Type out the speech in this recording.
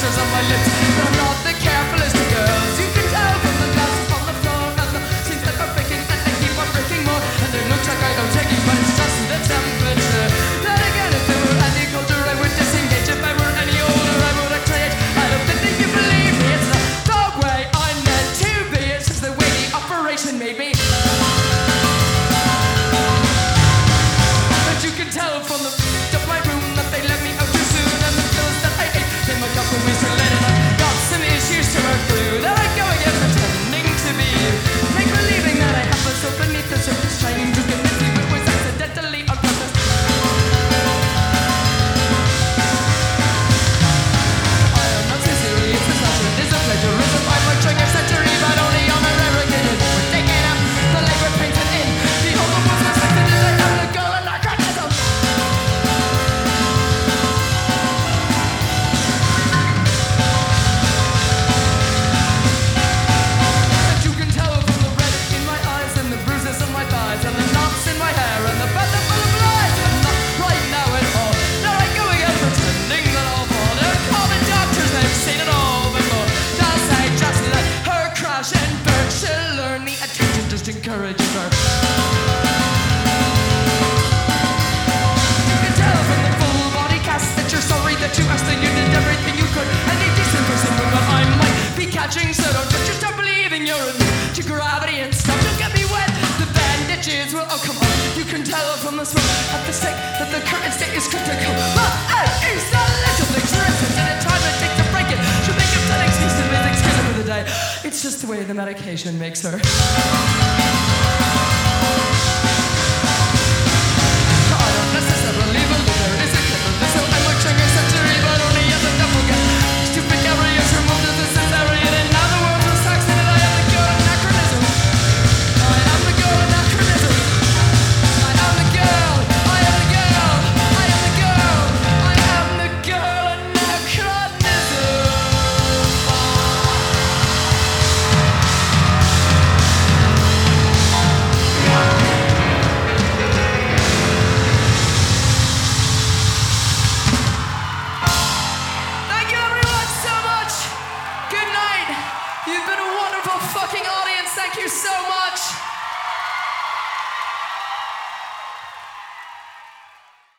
blisters on my lips. But I'm not the carefulest of girls. You can tell from the glass upon the floor, and the seams that are breaking, and they keep on breaking more. And it looks like I don't take it, but it's just the temperature. Then again, if there were any colder, I would disengage. If I were any older, I would recreate. I don't think you believe me. It's the dog way I'm meant to be. It's just the way the operation made me. But you can tell from the of my room that they let me out too soon, and the pills that I ate came a couple weeks too late, and I've got some issues to work through. There I go again, pretending to be you, make believing that I have myself beneath the surface, trying to convince you it was accidentally on purpose. I am not so serious, this passion is a plagiarism. I'm a trigger century, but only on a rare occasion. We're taking up the labor painted in. Behold the most respected is I am the girl anachronism. And the knots in my hair and the breath full of lies. I'm not right now at all. Now I go again pretending that I'll fall. They're calling doctors, they've seen it all before. They'll say just let her crash and burn. She'll learn the attention, just encouraging her. You can tell from the full body cast that you're sorry that you asked and you did everything you could. Any decent person would, but I might be catching. So don't you start believing you're immune to gravity and stuff. Don't get me wet. Well, oh come on, you can tell from the smoke at the stake that the current state is critical. But it's the little things for instance, and in time it takes to break it. She'll think of that excuse to be the excuse for the day. It's just the way the medication makes her. I don't necessarily believe there is a clever this, so I'm a trigger century, but only as a doppelganger. Stupid carriers removed as necessary, and in other words, was Saxon, and I am the girl anachronism. I am the girl anachronism. I am the girl. I am the girl. I am the girl. I am the girl anachronism. Thank you everyone so much. Good night. You've been a wonderful fucking audience. Thank you so much.